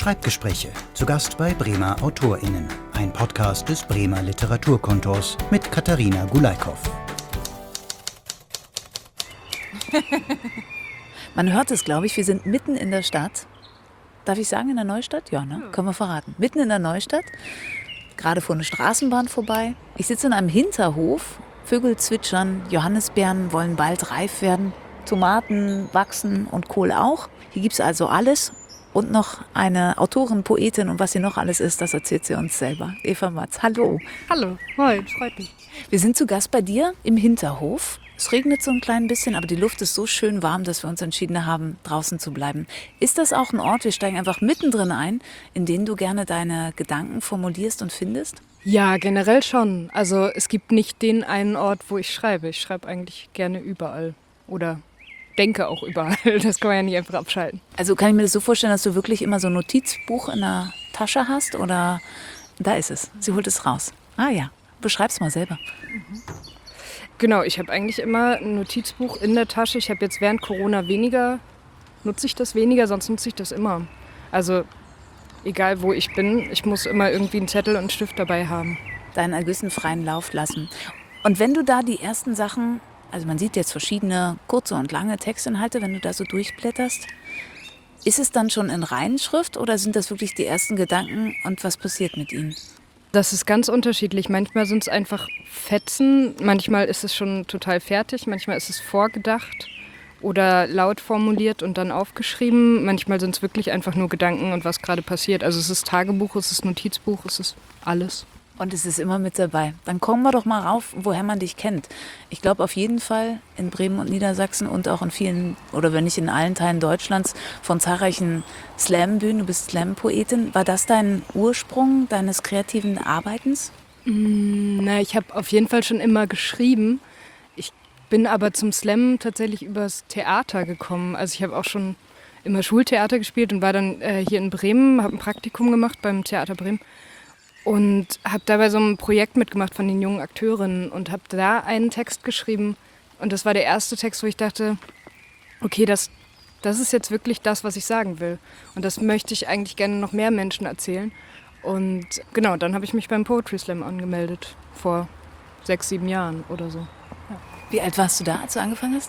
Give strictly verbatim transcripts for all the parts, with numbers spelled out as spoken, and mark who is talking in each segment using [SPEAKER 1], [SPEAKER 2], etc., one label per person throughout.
[SPEAKER 1] Schreibgespräche, zu Gast bei Bremer AutorInnen. Ein Podcast des Bremer Literaturkontors mit Katharina Gulaikow.
[SPEAKER 2] Man hört es, glaube ich, wir sind mitten in der Stadt. Darf ich sagen, in der Neustadt? Ja, ne? Können wir verraten. Mitten in der Neustadt, gerade fuhr eine Straßenbahn vorbei. Ich sitze in einem Hinterhof, Vögel zwitschern, Johannisbeeren wollen bald reif werden, Tomaten wachsen und Kohl auch. Hier gibt es also alles. Und noch eine Autorin, Poetin und was sie noch alles ist, das erzählt sie uns selber. Eva Matz, hallo.
[SPEAKER 3] Hallo, moin, freut mich.
[SPEAKER 2] Wir sind zu Gast bei dir im Hinterhof. Es regnet so ein klein bisschen, aber die Luft ist so schön warm, dass wir uns entschieden haben, draußen zu bleiben. Ist das auch ein Ort, wir steigen einfach mittendrin ein, in dem du gerne deine Gedanken formulierst und findest?
[SPEAKER 3] Ja, generell schon. Also es gibt nicht den einen Ort, wo ich schreibe. Ich schreibe eigentlich gerne überall oder denke auch überall. Das kann man ja nicht einfach abschalten.
[SPEAKER 2] Also kann ich mir das so vorstellen, dass du wirklich immer so ein Notizbuch in der Tasche hast oder da ist es, sie holt es raus. Ah ja, beschreib's mal selber.
[SPEAKER 3] Mhm. Genau, ich habe eigentlich immer ein Notizbuch in der Tasche. Ich habe jetzt während Corona weniger, nutze ich das weniger, sonst nutze ich das immer. Also egal wo ich bin, ich muss immer irgendwie einen Zettel und einen Stift dabei haben.
[SPEAKER 2] Deinen Ergüssen freien Lauf lassen. Und wenn du da die ersten Sachen, also man sieht jetzt verschiedene kurze und lange Textinhalte, wenn du da so durchblätterst, ist es dann schon in Reinschrift oder sind das wirklich die ersten Gedanken und was passiert mit ihnen?
[SPEAKER 3] Das ist ganz unterschiedlich. Manchmal sind es einfach Fetzen, manchmal ist es schon total fertig, manchmal ist es vorgedacht oder laut formuliert und dann aufgeschrieben. Manchmal sind es wirklich einfach nur Gedanken und was gerade passiert. Also es ist Tagebuch, es ist Notizbuch, es ist alles.
[SPEAKER 2] Und es ist immer mit dabei. Dann kommen wir doch mal rauf, woher man dich kennt. Ich glaube auf jeden Fall in Bremen und Niedersachsen und auch in vielen, oder wenn nicht in allen Teilen Deutschlands, von zahlreichen Slam-Bühnen. Du bist Slam-Poetin. War das dein Ursprung deines kreativen Arbeitens?
[SPEAKER 3] Mm, na, ich habe auf jeden Fall schon immer geschrieben. Ich bin aber zum Slam tatsächlich übers Theater gekommen. Also ich habe auch schon immer Schultheater gespielt und war dann äh, hier in Bremen, habe ein Praktikum gemacht beim Theater Bremen. Und habe dabei so ein Projekt mitgemacht von den jungen Akteurinnen und habe da einen Text geschrieben. Und das war der erste Text, wo ich dachte, okay, das, das ist jetzt wirklich das, was ich sagen will. Und das möchte ich eigentlich gerne noch mehr Menschen erzählen. Und genau, dann habe ich mich beim Poetry Slam angemeldet, vor sechs, sieben Jahren oder so. Ja.
[SPEAKER 2] Wie alt warst du da, als du angefangen hast?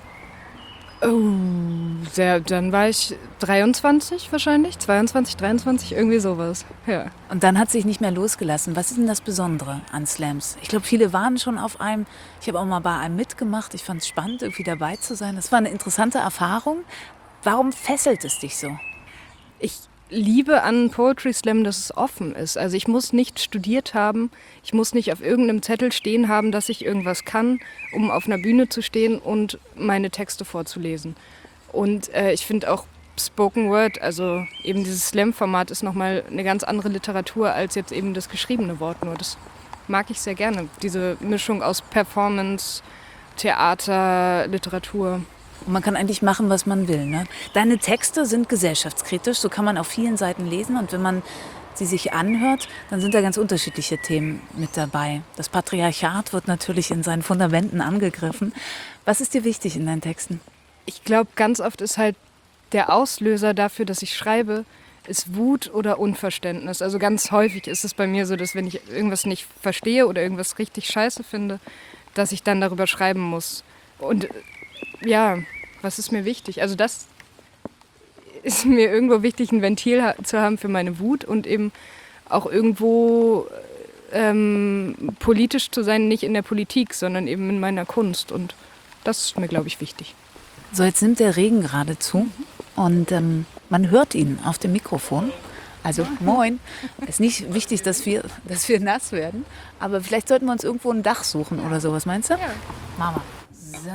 [SPEAKER 3] Oh, sehr, dann war ich dreiundzwanzig wahrscheinlich, zweiundzwanzig, dreiundzwanzig, irgendwie sowas. Ja.
[SPEAKER 2] Und dann hat sich nicht mehr losgelassen. Was ist denn das Besondere an Slams? Ich glaube, viele waren schon auf einem. Ich habe auch mal bei einem mitgemacht. Ich fand es spannend, irgendwie dabei zu sein. Das war eine interessante Erfahrung. Warum fesselt es dich so?
[SPEAKER 3] Ich liebe an Poetry Slam, dass es offen ist. Also ich muss nicht studiert haben, ich muss nicht auf irgendeinem Zettel stehen haben, dass ich irgendwas kann, um auf einer Bühne zu stehen und meine Texte vorzulesen. Und äh, ich finde auch Spoken Word, also eben dieses Slam-Format ist nochmal eine ganz andere Literatur als jetzt eben das geschriebene Wort nur. Das mag ich sehr gerne, diese Mischung aus Performance, Theater, Literatur.
[SPEAKER 2] Und man kann eigentlich machen, was man will. Ne? Deine Texte sind gesellschaftskritisch, so kann man auf vielen Seiten lesen. Und wenn man sie sich anhört, dann sind da ganz unterschiedliche Themen mit dabei. Das Patriarchat wird natürlich in seinen Fundamenten angegriffen. Was ist dir wichtig in deinen Texten?
[SPEAKER 3] Ich glaube, ganz oft ist halt der Auslöser dafür, dass ich schreibe, ist Wut oder Unverständnis. Also ganz häufig ist es bei mir so, dass wenn ich irgendwas nicht verstehe oder irgendwas richtig scheiße finde, dass ich dann darüber schreiben muss. Und ja, was ist mir wichtig? Also das ist mir irgendwo wichtig, ein Ventil ha- zu haben für meine Wut und eben auch irgendwo ähm, politisch zu sein, nicht in der Politik, sondern eben in meiner Kunst. Und das ist mir, glaube ich, wichtig.
[SPEAKER 2] So, jetzt nimmt der Regen gerade zu und ähm, man hört ihn auf dem Mikrofon. Also moin. Ist nicht wichtig, dass wir, dass wir nass werden, aber vielleicht sollten wir uns irgendwo ein Dach suchen oder so. Was meinst du?
[SPEAKER 3] Ja.
[SPEAKER 2] Mama. So.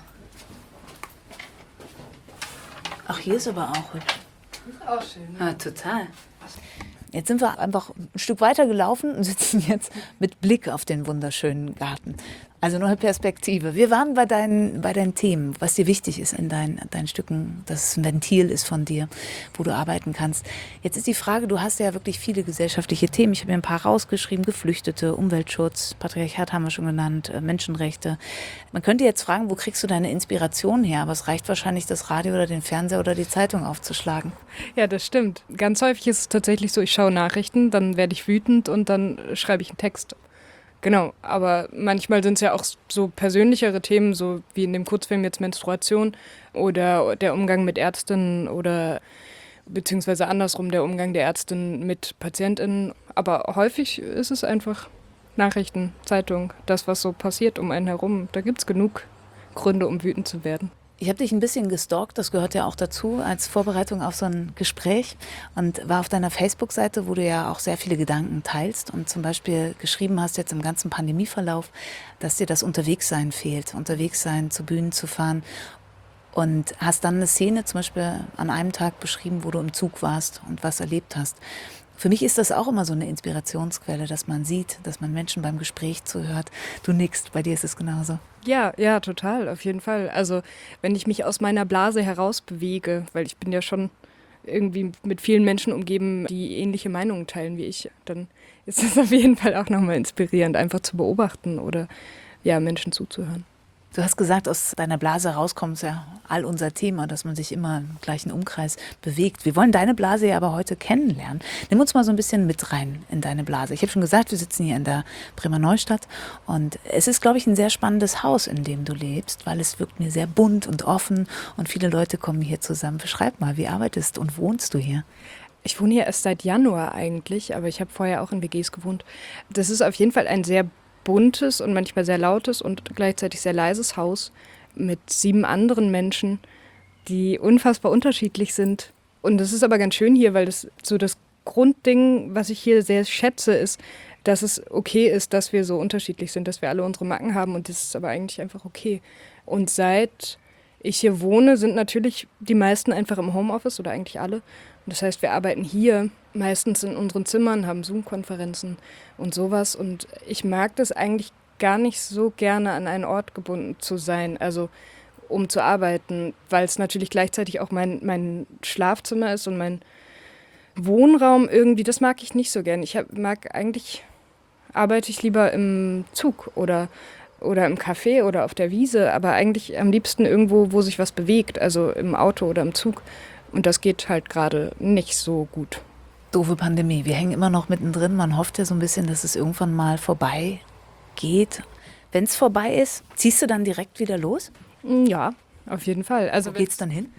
[SPEAKER 2] Ach, hier ist aber auch hübsch.
[SPEAKER 3] Das ist auch schön. Ne?
[SPEAKER 2] Ja, total. Jetzt sind wir einfach ein Stück weiter gelaufen und sitzen jetzt mit Blick auf den wunderschönen Garten. Also neue Perspektive. Wir waren bei deinen, bei deinen Themen, was dir wichtig ist in deinen, deinen Stücken, dass es ein Ventil ist von dir, wo du arbeiten kannst. Jetzt ist die Frage, du hast ja wirklich viele gesellschaftliche Themen. Ich habe mir ein paar rausgeschrieben, Geflüchtete, Umweltschutz, Patriarchat haben wir schon genannt, Menschenrechte. Man könnte jetzt fragen, wo kriegst du deine Inspiration her? Aber es reicht wahrscheinlich, das Radio oder den Fernseher oder die Zeitung aufzuschlagen.
[SPEAKER 3] Ja, das stimmt. Ganz häufig ist es tatsächlich so, ich schaue Nachrichten, dann werde ich wütend und dann schreibe ich einen Text. Genau, aber manchmal sind es ja auch so persönlichere Themen, so wie in dem Kurzfilm jetzt Menstruation oder der Umgang mit Ärztinnen oder beziehungsweise andersrum der Umgang der Ärztin mit PatientInnen. Aber häufig ist es einfach Nachrichten, Zeitung, das, was so passiert um einen herum. Da gibt es genug Gründe, um wütend zu werden.
[SPEAKER 2] Ich habe dich ein bisschen gestalkt, das gehört ja auch dazu, als Vorbereitung auf so ein Gespräch und war auf deiner Facebook-Seite, wo du ja auch sehr viele Gedanken teilst und zum Beispiel geschrieben hast jetzt im ganzen Pandemieverlauf, dass dir das Unterwegssein fehlt, Unterwegssein, zu Bühnen zu fahren und hast dann eine Szene zum Beispiel an einem Tag beschrieben, wo du im Zug warst und was erlebt hast. Für mich ist das auch immer so eine Inspirationsquelle, dass man sieht, dass man Menschen beim Gespräch zuhört. Du nickst, bei dir ist es genauso.
[SPEAKER 3] Ja, ja, total, auf jeden Fall. Also wenn ich mich aus meiner Blase herausbewege, weil ich bin ja schon irgendwie mit vielen Menschen umgeben, die ähnliche Meinungen teilen wie ich, dann ist es auf jeden Fall auch nochmal inspirierend, einfach zu beobachten oder ja, Menschen zuzuhören.
[SPEAKER 2] Du hast gesagt, aus deiner Blase rauskommt ist ja all unser Thema, dass man sich immer im gleichen Umkreis bewegt. Wir wollen deine Blase ja aber heute kennenlernen. Nimm uns mal so ein bisschen mit rein in deine Blase. Ich habe schon gesagt, wir sitzen hier in der Bremer Neustadt und es ist, glaube ich, ein sehr spannendes Haus, in dem du lebst, weil es wirkt mir sehr bunt und offen und viele Leute kommen hier zusammen. Beschreib mal, wie arbeitest und wohnst du hier?
[SPEAKER 3] Ich wohne hier erst seit Januar eigentlich, aber ich habe vorher auch in W Gs gewohnt. Das ist auf jeden Fall ein sehr buntes und manchmal sehr lautes und gleichzeitig sehr leises Haus mit sieben anderen Menschen, die unfassbar unterschiedlich sind. Und das ist aber ganz schön hier, weil das so das Grundding, was ich hier sehr schätze, ist, dass es okay ist, dass wir so unterschiedlich sind, dass wir alle unsere Macken haben und das ist aber eigentlich einfach okay. Und seit ich hier wohne, sind natürlich die meisten einfach im Homeoffice oder eigentlich alle. Und das heißt, wir arbeiten hier meistens in unseren Zimmern, haben Zoom-Konferenzen und sowas. Und ich mag das eigentlich gar nicht so gerne, an einen Ort gebunden zu sein, also um zu arbeiten, weil es natürlich gleichzeitig auch mein, mein Schlafzimmer ist und mein Wohnraum irgendwie, das mag ich nicht so gern. Ich hab, mag eigentlich, arbeite ich lieber im Zug oder, oder im Café oder auf der Wiese, aber eigentlich am liebsten irgendwo, wo sich was bewegt, also im Auto oder im Zug. Und das geht halt gerade nicht so gut.
[SPEAKER 2] Doofe Pandemie, wir hängen immer noch mittendrin. Man hofft ja so ein bisschen, dass es irgendwann mal vorbei geht. Wenn es vorbei ist, ziehst du dann direkt wieder los?
[SPEAKER 3] Ja, auf jeden Fall. Also
[SPEAKER 2] wo geht's dann hin?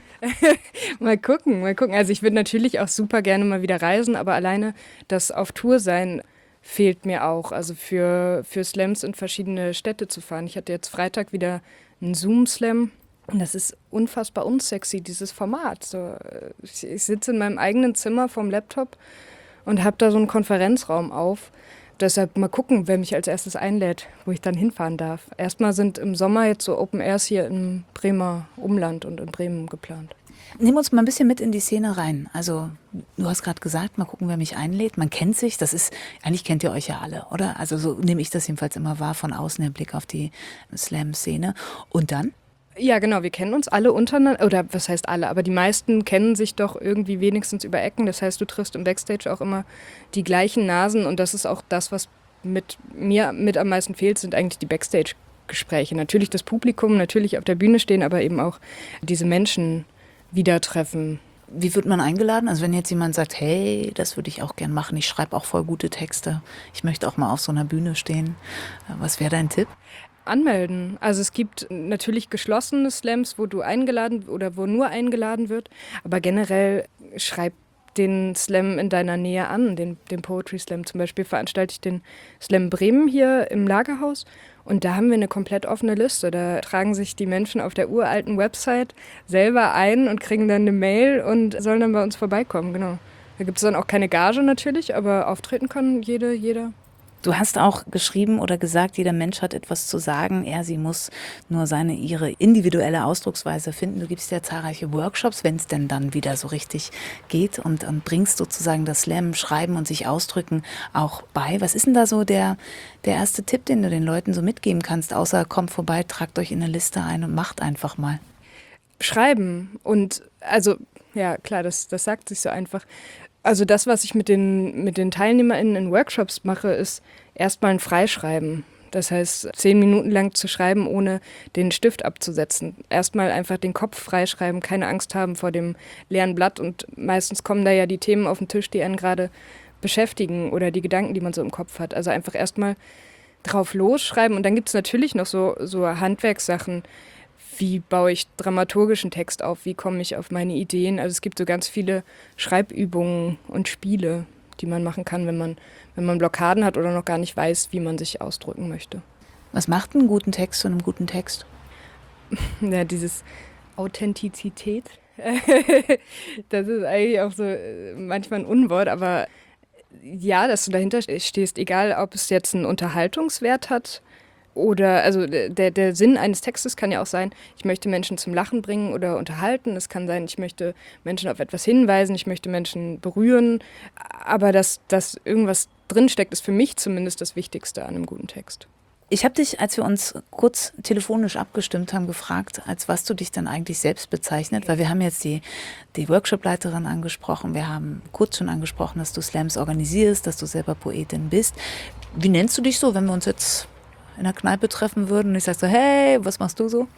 [SPEAKER 3] mal gucken, mal gucken. Also ich würde natürlich auch super gerne mal wieder reisen, aber alleine das auf Tour sein fehlt mir auch. Also für, für Slams in verschiedene Städte zu fahren. Ich hatte jetzt Freitag wieder einen Zoom-Slam. Und das ist unfassbar unsexy, dieses Format. So, ich, ich sitze in meinem eigenen Zimmer vorm Laptop und habe da so einen Konferenzraum auf. Deshalb mal gucken, wer mich als erstes einlädt, wo ich dann hinfahren darf. Erstmal sind im Sommer jetzt so Open Airs hier im Bremer Umland und in Bremen geplant.
[SPEAKER 2] Nimm uns mal ein bisschen mit in die Szene rein. Also du hast gerade gesagt, mal gucken, wer mich einlädt. Man kennt sich, das ist, eigentlich kennt ihr euch ja alle, oder? Also so nehme ich das jedenfalls immer wahr, von außen der Blick auf die Slam-Szene. Und dann?
[SPEAKER 3] Ja, genau, wir kennen uns alle untereinander, oder was heißt alle, aber die meisten kennen sich doch irgendwie wenigstens über Ecken. Das heißt, du triffst im Backstage auch immer die gleichen Nasen und das ist auch das, was mit mir mit am meisten fehlt, sind eigentlich die Backstage-Gespräche. Natürlich das Publikum, natürlich auf der Bühne stehen, aber eben auch diese Menschen wieder treffen.
[SPEAKER 2] Wie wird man eingeladen? Also wenn jetzt jemand sagt, hey, das würde ich auch gern machen, ich schreibe auch voll gute Texte, ich möchte auch mal auf so einer Bühne stehen. Was wäre dein Tipp?
[SPEAKER 3] Anmelden. Also es gibt natürlich geschlossene Slams, wo du eingeladen oder wo nur eingeladen wird, aber generell schreib den Slam in deiner Nähe an, den, den Poetry Slam. Zum Beispiel veranstalte ich den Slam Bremen hier im Lagerhaus und da haben wir eine komplett offene Liste. Da tragen sich die Menschen auf der uralten Website selber ein und kriegen dann eine Mail und sollen dann bei uns vorbeikommen, genau. Da gibt es dann auch keine Gage natürlich, aber auftreten kann jede, jeder.
[SPEAKER 2] Du hast auch geschrieben oder gesagt, jeder Mensch hat etwas zu sagen. Er, sie muss nur seine, ihre individuelle Ausdrucksweise finden. Du gibst ja zahlreiche Workshops, wenn es denn dann wieder so richtig geht und, und bringst sozusagen das Slam, Schreiben und sich ausdrücken auch bei. Was ist denn da so der, der erste Tipp, den du den Leuten so mitgeben kannst, außer kommt vorbei, tragt euch in eine Liste ein und macht einfach mal?
[SPEAKER 3] Schreiben und also, ja klar, das, das sagt sich so einfach. Also das, was ich mit den, mit den TeilnehmerInnen in Workshops mache, ist erstmal ein Freischreiben. Das heißt, zehn Minuten lang zu schreiben, ohne den Stift abzusetzen. Erstmal einfach den Kopf freischreiben, keine Angst haben vor dem leeren Blatt. Und meistens kommen da ja die Themen auf den Tisch, die einen gerade beschäftigen oder die Gedanken, die man so im Kopf hat. Also einfach erstmal drauf losschreiben. Und dann gibt es natürlich noch so, so Handwerkssachen. Wie baue ich dramaturgischen Text auf? Wie komme ich auf meine Ideen? Also es gibt so ganz viele Schreibübungen und Spiele, die man machen kann, wenn man, wenn man Blockaden hat oder noch gar nicht weiß, wie man sich ausdrücken möchte.
[SPEAKER 2] Was macht einen guten Text zu einem guten Text?
[SPEAKER 3] Ja, dieses Authentizität, das ist eigentlich auch so manchmal ein Unwort, aber ja, dass du dahinter stehst, egal ob es jetzt einen Unterhaltungswert hat, oder, also der, der Sinn eines Textes kann ja auch sein, ich möchte Menschen zum Lachen bringen oder unterhalten. Es kann sein, ich möchte Menschen auf etwas hinweisen, ich möchte Menschen berühren. Aber dass, dass irgendwas drinsteckt, ist für mich zumindest das Wichtigste an einem guten Text.
[SPEAKER 2] Ich habe dich, als wir uns kurz telefonisch abgestimmt haben, gefragt, als was du dich dann eigentlich selbst bezeichnet, weil wir haben jetzt die, die Workshop-Leiterin angesprochen, wir haben kurz schon angesprochen, dass du Slams organisierst, dass du selber Poetin bist. Wie nennst du dich so, wenn wir uns jetzt in der Kneipe treffen würden und ich sage so, hey, was machst du so?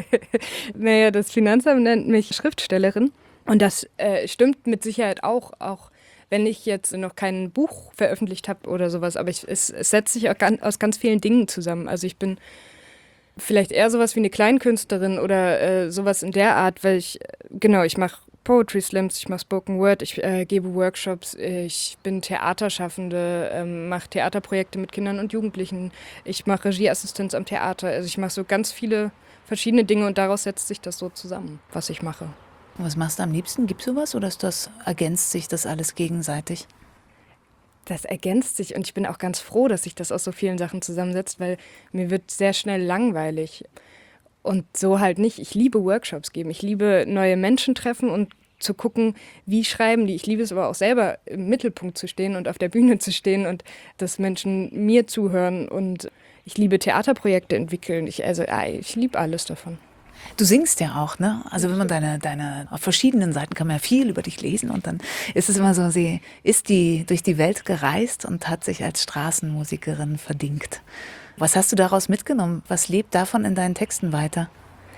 [SPEAKER 3] Naja, das Finanzamt nennt mich Schriftstellerin und das äh, stimmt mit Sicherheit auch, auch wenn ich jetzt noch kein Buch veröffentlicht habe oder sowas, aber ich, es, es setzt sich auch ganz, aus ganz vielen Dingen zusammen. Also ich bin vielleicht eher sowas wie eine Kleinkünstlerin oder äh, sowas in der Art, weil ich, genau, ich mache Poetry Slams, ich mache Spoken Word, ich äh, gebe Workshops, ich bin Theaterschaffende, ähm, mache Theaterprojekte mit Kindern und Jugendlichen, ich mache Regieassistenz am Theater, also ich mache so ganz viele verschiedene Dinge und daraus setzt sich das so zusammen, was ich mache.
[SPEAKER 2] Und was machst du am liebsten? Gibt es sowas oder ist das, ergänzt sich das alles gegenseitig?
[SPEAKER 3] Das ergänzt sich und ich bin auch ganz froh, dass sich das aus so vielen Sachen zusammensetzt, weil mir wird sehr schnell langweilig. Und so halt nicht. Ich liebe Workshops geben. Ich liebe neue Menschen treffen und zu gucken, wie schreiben die. Ich liebe es aber auch selber im Mittelpunkt zu stehen und auf der Bühne zu stehen und dass Menschen mir zuhören. Und ich liebe Theaterprojekte entwickeln. Ich, also ich liebe alles davon.
[SPEAKER 2] Du singst ja auch, ne? Also wenn man deine, deine, auf verschiedenen Seiten kann man ja viel über dich lesen und dann ist es immer so, sie ist die durch die Welt gereist und hat sich als Straßenmusikerin verdingt. Was hast du daraus mitgenommen? Was lebt davon in deinen Texten weiter?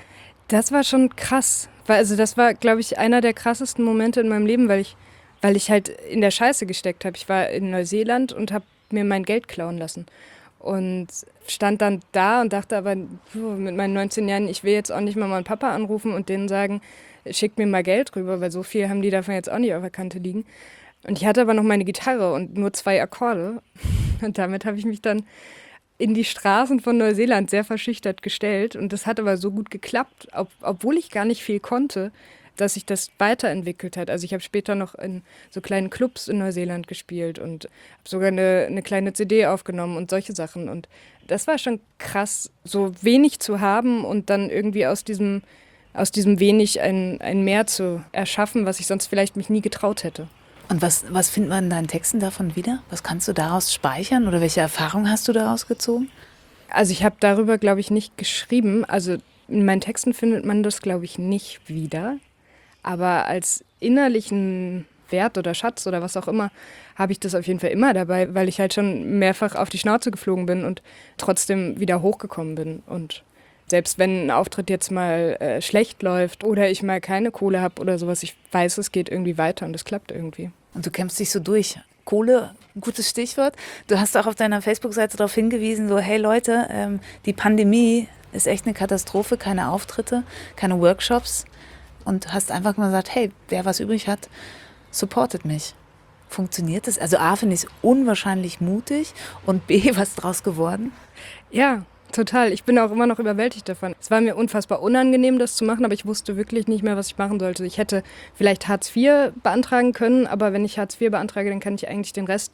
[SPEAKER 3] Das war schon krass. Weil, also das war, glaube ich, einer der krassesten Momente in meinem Leben, weil ich, weil ich halt in der Scheiße gesteckt habe. Ich war in Neuseeland und habe mir mein Geld klauen lassen. Und stand dann da und dachte aber mit meinen neunzehn Jahren, ich will jetzt auch nicht Mama und Papa anrufen und denen sagen, schickt mir mal Geld rüber, weil so viel haben die davon jetzt auch nicht auf der Kante liegen. Und ich hatte aber noch meine Gitarre und nur zwei Akkorde. Und damit habe ich mich dann in die Straßen von Neuseeland sehr verschüchtert gestellt. Und das hat aber so gut geklappt, ob, obwohl ich gar nicht viel konnte, dass sich das weiterentwickelt hat. Also ich habe später noch in so kleinen Clubs in Neuseeland gespielt und habe sogar eine, eine kleine C D aufgenommen und solche Sachen. Und das war schon krass, so wenig zu haben und dann irgendwie aus diesem, aus diesem wenig ein, ein Mehr zu erschaffen, was ich sonst vielleicht mich nie getraut hätte.
[SPEAKER 2] Und was, was findet man in deinen Texten davon wieder? Was kannst du daraus speichern oder welche Erfahrungen hast du daraus gezogen?
[SPEAKER 3] Also ich habe darüber, glaube ich, nicht geschrieben. Also in meinen Texten findet man das, glaube ich, nicht wieder. Aber als innerlichen Wert oder Schatz oder was auch immer, habe ich das auf jeden Fall immer dabei, weil ich halt schon mehrfach auf die Schnauze geflogen bin und trotzdem wieder hochgekommen bin. Und selbst wenn ein Auftritt jetzt mal äh, schlecht läuft oder ich mal keine Kohle habe oder sowas, ich weiß, es geht irgendwie weiter und es klappt irgendwie.
[SPEAKER 2] Und du kämpfst dich so durch. Kohle, ein gutes Stichwort. Du hast auch auf deiner Facebook-Seite darauf hingewiesen, so hey Leute, ähm, die Pandemie ist echt eine Katastrophe, keine Auftritte, keine Workshops. Und hast einfach mal gesagt, hey, wer was übrig hat, supportet mich. Funktioniert das? Also A, finde ich es unwahrscheinlich mutig und B, was draus geworden?
[SPEAKER 3] Ja, total. Ich bin auch immer noch überwältigt davon. Es war mir unfassbar unangenehm, das zu machen, aber ich wusste wirklich nicht mehr, was ich machen sollte. Ich hätte vielleicht Hartz vier beantragen können, aber wenn ich Hartz vier beantrage, dann kann ich eigentlich den Rest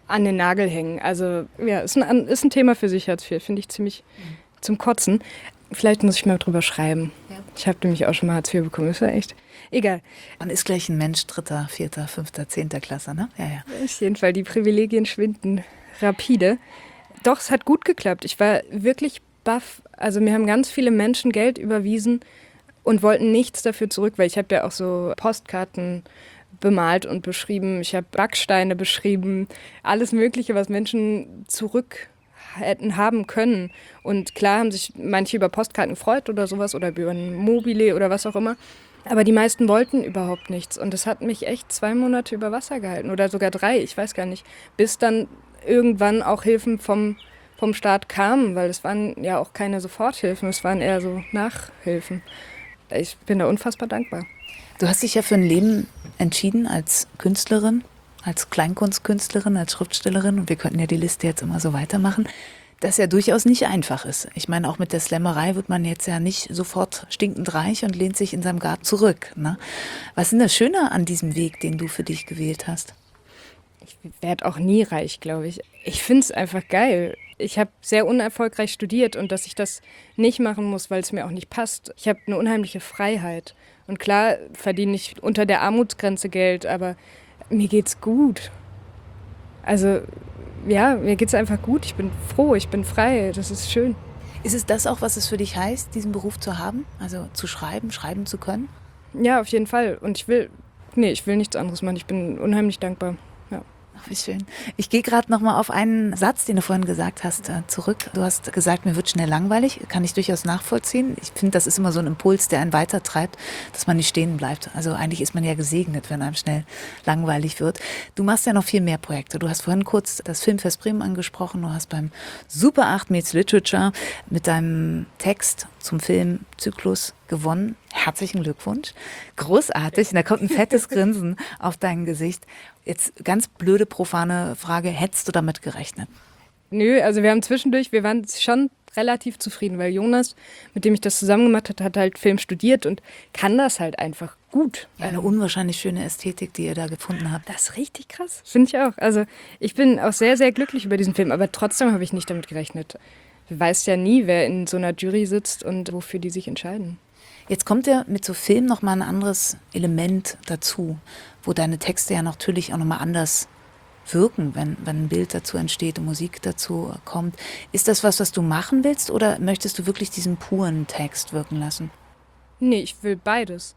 [SPEAKER 3] an den Nagel hängen. Also ja, ist ein, ist ein Thema für sich, Hartz vier, finde ich ziemlich mhm. zum Kotzen. Vielleicht muss ich mal drüber schreiben. Ja. Ich habe nämlich auch schon mal Hartz vier bekommen, ist ja echt egal.
[SPEAKER 2] Man ist gleich ein Mensch dritter, vierter, fünfter, zehnter Klasse, ne? Ja, ja.
[SPEAKER 3] Auf jeden Fall, die Privilegien schwinden rapide. Doch, es hat gut geklappt. Ich war wirklich baff. Also mir haben ganz viele Menschen Geld überwiesen und wollten nichts dafür zurück, weil ich habe ja auch so Postkarten bemalt und beschrieben. Ich habe Backsteine beschrieben. Alles Mögliche, was Menschen zurück hätten haben können. Und klar haben sich manche über Postkarten gefreut oder sowas oder über ein Mobile oder was auch immer. Aber die meisten wollten überhaupt nichts. Und das hat mich echt zwei Monate über Wasser gehalten oder sogar drei, ich weiß gar nicht. Bis dann irgendwann auch Hilfen vom, vom Staat kamen, weil es waren ja auch keine Soforthilfen, es waren eher so Nachhilfen. Ich bin da unfassbar dankbar.
[SPEAKER 2] Du hast dich ja für ein Leben entschieden als Künstlerin, als Kleinkunstkünstlerin, als Schriftstellerin. Und wir könnten ja die Liste jetzt immer so weitermachen. Das ja durchaus nicht einfach ist. Ich meine, auch mit der Slammerei wird man jetzt ja nicht sofort stinkend reich und lehnt sich in seinem Garten zurück. Ne? Was ist denn das Schöne an diesem Weg, den du für dich gewählt hast?
[SPEAKER 3] Ich werde auch nie reich, glaube ich. Ich finde es einfach geil. Ich habe sehr unerfolgreich studiert und dass ich das nicht machen muss, weil es mir auch nicht passt. Ich habe eine unheimliche Freiheit. Und klar verdiene ich unter der Armutsgrenze Geld, aber mir geht's gut. Also ja, mir geht's einfach gut. Ich bin froh, ich bin frei. Das ist schön.
[SPEAKER 2] Ist es das auch, was es für dich heißt, diesen Beruf zu haben? Also zu schreiben, schreiben zu können?
[SPEAKER 3] Ja, auf jeden Fall. Und ich will, nee, ich will nichts anderes machen. Ich bin unheimlich dankbar. Ja.
[SPEAKER 2] Ach, wie schön. Ich gehe gerade noch mal auf einen Satz, den du vorhin gesagt hast, zurück. Du hast gesagt, mir wird schnell langweilig. Kann ich durchaus nachvollziehen. Ich finde, das ist immer so ein Impuls, der einen weitertreibt, dass man nicht stehen bleibt. Also eigentlich ist man ja gesegnet, wenn einem schnell langweilig wird. Du machst ja noch viel mehr Projekte. Du hast vorhin kurz das Filmfest Bremen angesprochen. Du hast beim Super acht Meets Literature mit deinem Text zum Film Zyklus gewonnen. Herzlichen Glückwunsch. Großartig. Und da kommt ein fettes Grinsen auf dein Gesicht. Jetzt ganz blöde, profane Frage. Hättest du damit gerechnet?
[SPEAKER 3] Nö, also wir haben zwischendurch, wir waren schon relativ zufrieden, weil Jonas, mit dem ich das zusammen gemacht habe, hat halt Film studiert und kann das halt einfach gut.
[SPEAKER 2] Ja, eine unwahrscheinlich schöne Ästhetik, die ihr da gefunden habt.
[SPEAKER 3] Das ist richtig krass. Finde ich auch. Also ich bin auch sehr, sehr glücklich über diesen Film, aber trotzdem habe ich nicht damit gerechnet. Du weißt ja nie, wer in so einer Jury sitzt und wofür die sich entscheiden.
[SPEAKER 2] Jetzt kommt ja mit so Film nochmal ein anderes Element dazu, wo deine Texte ja natürlich auch nochmal anders wirken, wenn, wenn ein Bild dazu entsteht und Musik dazu kommt. Ist das was, was du machen willst oder möchtest du wirklich diesen puren Text wirken lassen?
[SPEAKER 3] Nee, ich will beides.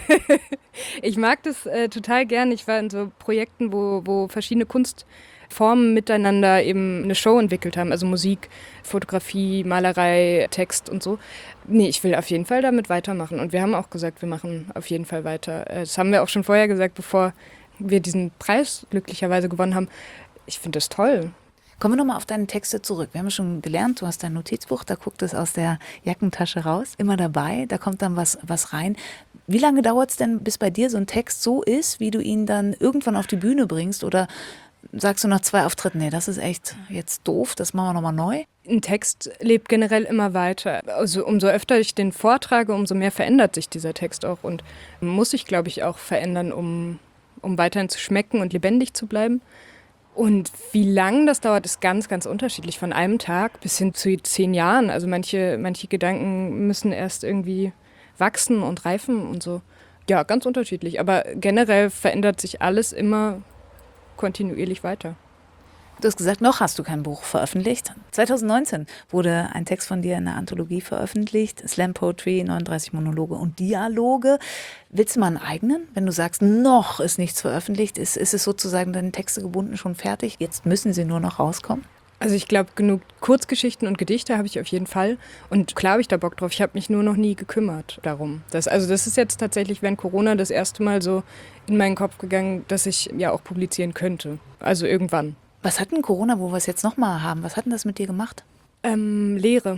[SPEAKER 3] Ich mag das äh, total gern. Ich war in so Projekten, wo, wo verschiedene Kunstformen miteinander eben eine Show entwickelt haben. Also Musik, Fotografie, Malerei, Text und so. Nee, ich will auf jeden Fall damit weitermachen. Und wir haben auch gesagt, wir machen auf jeden Fall weiter. Das haben wir auch schon vorher gesagt, bevor wir diesen Preis glücklicherweise gewonnen haben. Ich finde das toll.
[SPEAKER 2] Kommen wir nochmal auf deine Texte zurück. Wir haben ja schon gelernt, du hast dein Notizbuch, da guckt es aus der Jackentasche raus. Immer dabei, da kommt dann was, was rein. Wie lange dauert es denn, bis bei dir so ein Text so ist, wie du ihn dann irgendwann auf die Bühne bringst? Oder sagst du nach zwei Auftritten, nee, das ist echt jetzt doof, das machen wir nochmal neu?
[SPEAKER 3] Ein Text lebt generell immer weiter. Also umso öfter ich den vortrage, umso mehr verändert sich dieser Text auch und muss sich, glaube ich, auch verändern, um, um weiterhin zu schmecken und lebendig zu bleiben. Und wie lang das dauert, ist ganz, ganz unterschiedlich. Von einem Tag bis hin zu zehn Jahren. Also manche, manche Gedanken müssen erst irgendwie wachsen und reifen und so. Ja, ganz unterschiedlich. Aber generell verändert sich alles immer kontinuierlich weiter.
[SPEAKER 2] Du hast gesagt, noch hast du kein Buch veröffentlicht. zwanzig neunzehn wurde ein Text von dir in der Anthologie veröffentlicht. Slam Poetry, neununddreißig Monologe und Dialoge. Willst du mal einen eigenen? Wenn du sagst, noch ist nichts veröffentlicht, ist, ist es sozusagen deine Texte gebunden schon fertig? Jetzt müssen sie nur noch rauskommen?
[SPEAKER 3] Also ich glaube, genug Kurzgeschichten und Gedichte habe ich auf jeden Fall. Und klar habe ich da Bock drauf. Ich habe mich nur noch nie gekümmert darum. Das, also das ist jetzt tatsächlich während Corona das erste Mal so in meinen Kopf gegangen, dass ich ja auch publizieren könnte. Also irgendwann.
[SPEAKER 2] Was hat denn Corona, wo wir es jetzt nochmal haben, was hat denn das mit dir gemacht?
[SPEAKER 3] Ähm, Lehre.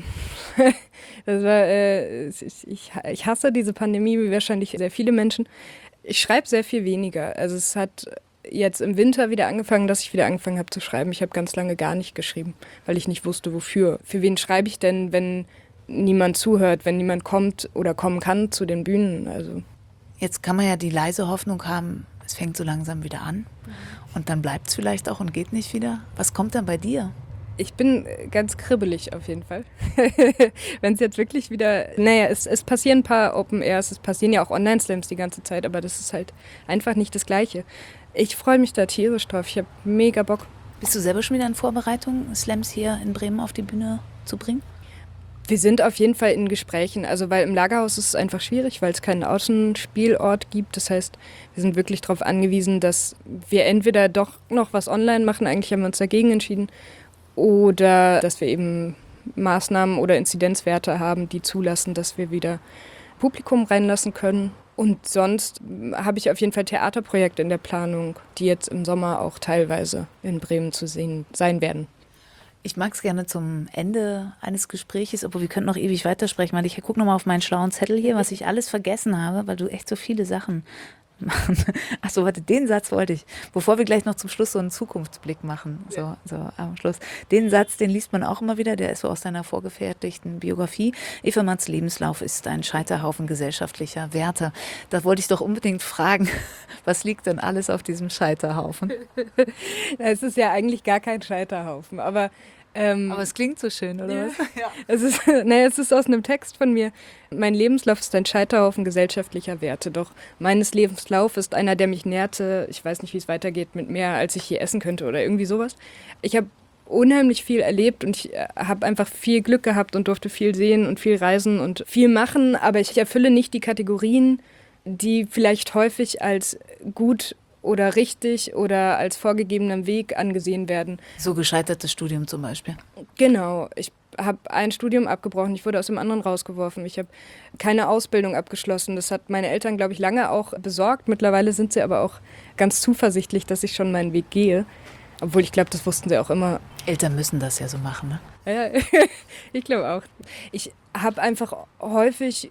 [SPEAKER 3] Das war, äh, ich, ich hasse diese Pandemie, wie wahrscheinlich sehr viele Menschen. Ich schreibe sehr viel weniger. Also es hat jetzt im Winter wieder angefangen, dass ich wieder angefangen habe zu schreiben. Ich habe ganz lange gar nicht geschrieben, weil ich nicht wusste, wofür. Für wen schreibe ich denn, wenn niemand zuhört, wenn niemand kommt oder kommen kann zu den Bühnen? Also
[SPEAKER 2] jetzt kann man ja die leise Hoffnung haben, es fängt so langsam wieder an und dann bleibt es vielleicht auch und geht nicht wieder. Was kommt dann bei dir?
[SPEAKER 3] Ich bin ganz kribbelig auf jeden Fall. Wenn es jetzt wirklich wieder, naja, es, es passieren ein paar Open Airs, es passieren ja auch Online-Slams die ganze Zeit, aber das ist halt einfach nicht das Gleiche. Ich freue mich da tierisch drauf, ich habe mega Bock.
[SPEAKER 2] Bist du selber schon wieder in Vorbereitung, Slams hier in Bremen auf die Bühne zu bringen?
[SPEAKER 3] Wir sind auf jeden Fall in Gesprächen, also weil im Lagerhaus ist es einfach schwierig, weil es keinen Außenspielort gibt. Das heißt, wir sind wirklich darauf angewiesen, dass wir entweder doch noch was online machen, eigentlich haben wir uns dagegen entschieden, oder dass wir eben Maßnahmen oder Inzidenzwerte haben, die zulassen, dass wir wieder Publikum reinlassen können. Und sonst habe ich auf jeden Fall Theaterprojekte in der Planung, die jetzt im Sommer auch teilweise in Bremen zu sehen sein werden.
[SPEAKER 2] Ich mag es gerne zum Ende eines Gespräches, obwohl wir könnten noch ewig weitersprechen, weil ich gucke nochmal auf meinen schlauen Zettel hier, was ich alles vergessen habe, weil du echt so viele Sachen machen. Achso, warte, den Satz wollte ich, bevor wir gleich noch zum Schluss so einen Zukunftsblick machen, so, so am Schluss. Den Satz, den liest man auch immer wieder, der ist so aus deiner vorgefertigten Biografie. Eva Matz' Lebenslauf ist ein Scheiterhaufen gesellschaftlicher Werte. Da wollte ich doch unbedingt fragen, was liegt denn alles auf diesem Scheiterhaufen?
[SPEAKER 3] Es ist ja eigentlich gar kein Scheiterhaufen, aber Ähm,
[SPEAKER 2] Aber es klingt so schön, oder
[SPEAKER 3] ja.
[SPEAKER 2] was? Ja.
[SPEAKER 3] Es ist, nee, es ist aus einem Text von mir. Mein Lebenslauf ist ein Scheiterhaufen gesellschaftlicher Werte. Doch meines Lebenslauf ist einer, der mich nährte. Ich weiß nicht, wie es weitergeht, mit mehr, als ich je essen könnte oder irgendwie sowas. Ich habe unheimlich viel erlebt und ich habe einfach viel Glück gehabt und durfte viel sehen und viel reisen und viel machen. Aber ich erfülle nicht die Kategorien, die vielleicht häufig als gut oder richtig oder als vorgegebenem Weg angesehen werden.
[SPEAKER 2] So gescheitertes Studium zum Beispiel.
[SPEAKER 3] Genau. Ich habe ein Studium abgebrochen, ich wurde aus dem anderen rausgeworfen. Ich habe keine Ausbildung abgeschlossen. Das hat meine Eltern, glaube ich, lange auch besorgt. Mittlerweile sind sie aber auch ganz zuversichtlich, dass ich schon meinen Weg gehe. Obwohl ich glaube, das wussten sie auch immer.
[SPEAKER 2] Eltern müssen das ja so machen, ne?
[SPEAKER 3] Ja, ich glaube auch. Ich habe einfach häufig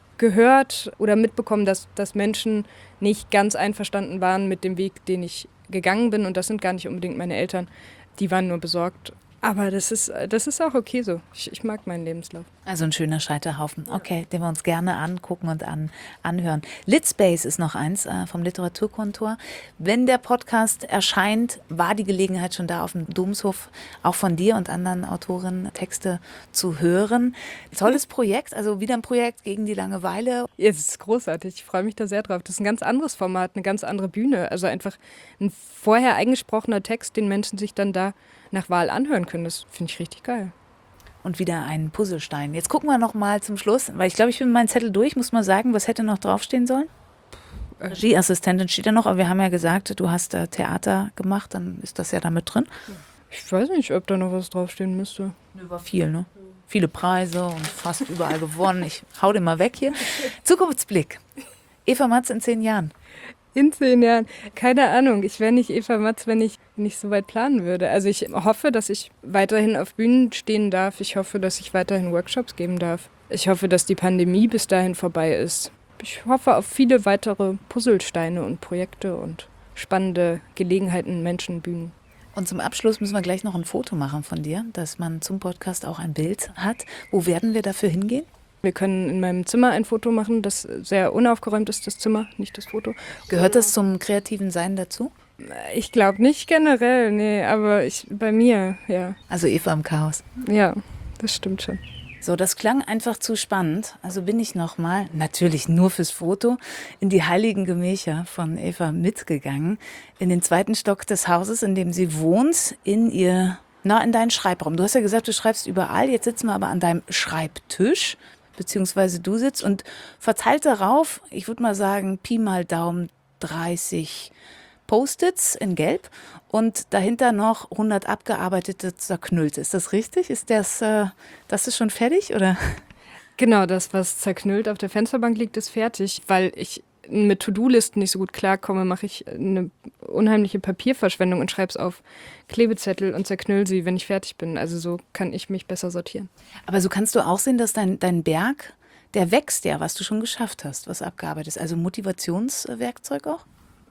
[SPEAKER 3] gehört oder mitbekommen, dass, dass Menschen nicht ganz einverstanden waren mit dem Weg, den ich gegangen bin. Und das sind gar nicht unbedingt meine Eltern. Die waren nur besorgt. Aber das ist, das ist auch okay so. Ich, ich mag meinen Lebenslauf.
[SPEAKER 2] Also ein schöner Scheiterhaufen. Okay, den wir uns gerne angucken und an, anhören. Litspace ist noch eins äh, vom Literaturkontor. Wenn der Podcast erscheint, war die Gelegenheit schon da, auf dem Domshof auch von dir und anderen Autorinnen Texte zu hören. Tolles Projekt, also wieder ein Projekt gegen die Langeweile.
[SPEAKER 3] Ja, es ist großartig. Ich freue mich da sehr drauf. Das ist ein ganz anderes Format, eine ganz andere Bühne. Also einfach ein vorher eingesprochener Text, den Menschen sich dann da nach Wahl anhören können. Das finde ich richtig geil.
[SPEAKER 2] Und wieder ein Puzzlestein. Jetzt gucken wir noch mal zum Schluss, weil ich glaube, ich bin mit meinem Zettel durch. Muss mal sagen, was hätte noch draufstehen sollen? Regieassistentin steht da noch, aber wir haben ja gesagt, du hast da Theater gemacht, dann ist das ja da mit drin.
[SPEAKER 3] Ich weiß nicht, ob da noch was draufstehen müsste.
[SPEAKER 2] Über viel, ne? Viele Preise und fast überall gewonnen. Ich hau den mal weg hier. Zukunftsblick. Eva Matz in zehn Jahren.
[SPEAKER 3] In zehn Jahren. Keine Ahnung. Ich wäre nicht Eva Matz, wenn ich nicht so weit planen würde. Also ich hoffe, dass ich weiterhin auf Bühnen stehen darf. Ich hoffe, dass ich weiterhin Workshops geben darf. Ich hoffe, dass die Pandemie bis dahin vorbei ist. Ich hoffe auf viele weitere Puzzlesteine und Projekte und spannende Gelegenheiten, Menschen, Bühnen.
[SPEAKER 2] Und zum Abschluss müssen wir gleich noch ein Foto machen von dir, dass man zum Podcast auch ein Bild hat. Wo werden wir dafür hingehen?
[SPEAKER 3] Wir können in meinem Zimmer ein Foto machen, das sehr unaufgeräumt ist, das Zimmer, nicht das Foto.
[SPEAKER 2] Gehört das zum kreativen Sein dazu?
[SPEAKER 3] Ich glaube nicht generell, nee, aber ich, bei mir, ja.
[SPEAKER 2] Also Eva im Chaos.
[SPEAKER 3] Ja, das stimmt schon.
[SPEAKER 2] So, das klang einfach zu spannend. Also bin ich nochmal, natürlich nur fürs Foto, in die heiligen Gemächer von Eva mitgegangen. In den zweiten Stock des Hauses, in dem sie wohnt, in ihr, na, in deinen Schreibraum. Du hast ja gesagt, du schreibst überall. Jetzt sitzen wir aber an deinem Schreibtisch. Beziehungsweise du sitzt und verteilt darauf, ich würde mal sagen, Pi mal Daumen dreißig Post-its in Gelb und dahinter noch hundert abgearbeitete Zerknüllte. Ist das richtig? Ist das, äh, das ist schon fertig, oder?
[SPEAKER 3] Genau, das, was zerknüllt auf der Fensterbank liegt, ist fertig, weil ich mit To-Do-Listen nicht so gut klarkomme, mache ich eine unheimliche Papierverschwendung und schreibe es auf Klebezettel und zerknüll sie, wenn ich fertig bin. Also so kann ich mich besser sortieren.
[SPEAKER 2] Aber so kannst du auch sehen, dass dein, dein Berg, der wächst ja, was du schon geschafft hast, was abgearbeitet ist. Also Motivationswerkzeug auch?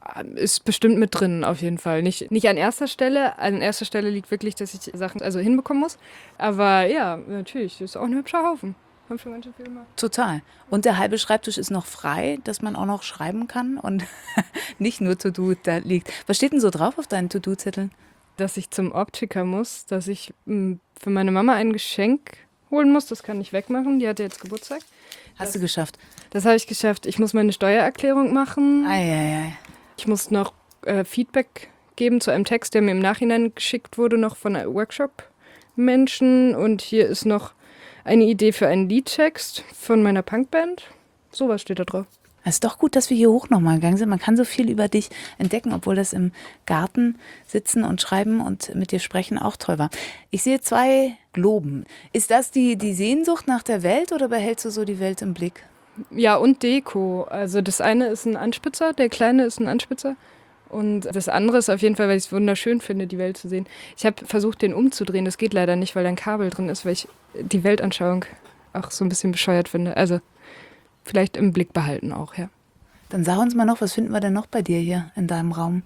[SPEAKER 3] Ist bestimmt mit drin, auf jeden Fall. Nicht, nicht an erster Stelle. An erster Stelle liegt wirklich, dass ich Sachen also hinbekommen muss. Aber ja, natürlich, das ist auch ein hübscher Haufen. haben für manche Filme.
[SPEAKER 2] Total. Und der halbe Schreibtisch ist noch frei, dass man auch noch schreiben kann und nicht nur To-Do da liegt. Was steht denn so drauf auf deinen To-Do-Zetteln?
[SPEAKER 3] Dass ich zum Optiker muss, dass ich mh, für meine Mama ein Geschenk holen muss. Das kann ich wegmachen. Die hatte jetzt Geburtstag.
[SPEAKER 2] Hast du geschafft?
[SPEAKER 3] Das habe ich geschafft. Ich muss meine Steuererklärung machen.
[SPEAKER 2] Ei, ei, ei.
[SPEAKER 3] Ich muss noch äh, Feedback geben zu einem Text, der mir im Nachhinein geschickt wurde, noch von einem Workshop-Menschen. Und hier ist noch eine Idee für einen Liedtext von meiner Punkband. Sowas steht da drauf.
[SPEAKER 2] Es ist doch gut, dass wir hier hoch nochmal gegangen sind. Man kann so viel über dich entdecken, obwohl das im Garten sitzen und schreiben und mit dir sprechen auch toll war. Ich sehe zwei Globen. Ist das die, die Sehnsucht nach der Welt oder behältst du so die Welt im Blick?
[SPEAKER 3] Ja, und Deko. Also das eine ist ein Anspitzer, der kleine ist ein Anspitzer. Und das andere ist auf jeden Fall, weil ich es wunderschön finde, die Welt zu sehen. Ich habe versucht, den umzudrehen. Das geht leider nicht, weil da ein Kabel drin ist, weil ich die Weltanschauung auch so ein bisschen bescheuert finde. Also vielleicht im Blick behalten auch, ja.
[SPEAKER 2] Dann sag uns mal noch, was finden wir denn noch bei dir hier in deinem Raum?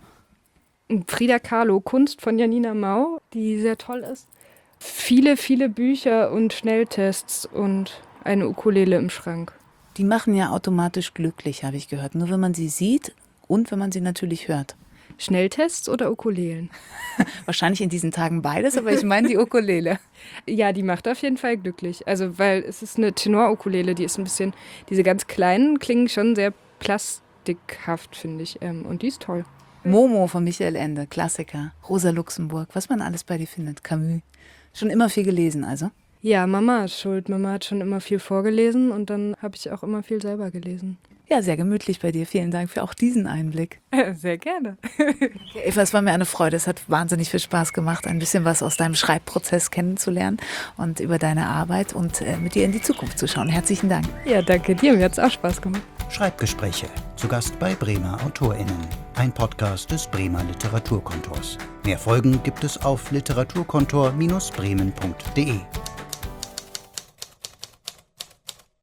[SPEAKER 3] Frida Kahlo, Kunst von Janina Mau, die sehr toll ist. Viele, viele Bücher und Schnelltests und eine Ukulele im Schrank.
[SPEAKER 2] Die machen ja automatisch glücklich, habe ich gehört. Nur wenn man sie sieht und wenn man sie natürlich hört.
[SPEAKER 3] Schnelltests oder Ukulelen?
[SPEAKER 2] Wahrscheinlich in diesen Tagen beides, aber ich meine die Ukulele.
[SPEAKER 3] Ja, die macht auf jeden Fall glücklich. Also, weil es ist eine Tenor-Ukulele, die ist ein bisschen, diese ganz kleinen klingen schon sehr plastikhaft, finde ich. Und die ist toll.
[SPEAKER 2] Momo von Michael Ende, Klassiker. Rosa Luxemburg, was man alles bei dir findet. Camus. Schon immer viel gelesen, also?
[SPEAKER 3] Ja, Mama ist schuld. Mama hat schon immer viel vorgelesen und dann habe ich auch immer viel selber gelesen.
[SPEAKER 2] Ja, sehr gemütlich bei dir. Vielen Dank für auch diesen Einblick.
[SPEAKER 3] Sehr gerne.
[SPEAKER 2] Ja, Eva, es war mir eine Freude. Es hat wahnsinnig viel Spaß gemacht, ein bisschen was aus deinem Schreibprozess kennenzulernen und über deine Arbeit und äh, mit dir in die Zukunft zu schauen. Herzlichen Dank.
[SPEAKER 3] Ja, danke dir. Mir hat es auch Spaß gemacht.
[SPEAKER 1] Schreibgespräche. Zu Gast bei Bremer AutorInnen. Ein Podcast des Bremer Literaturkontors. Mehr Folgen gibt es auf literaturkontor Bindestrich bremen punkt de.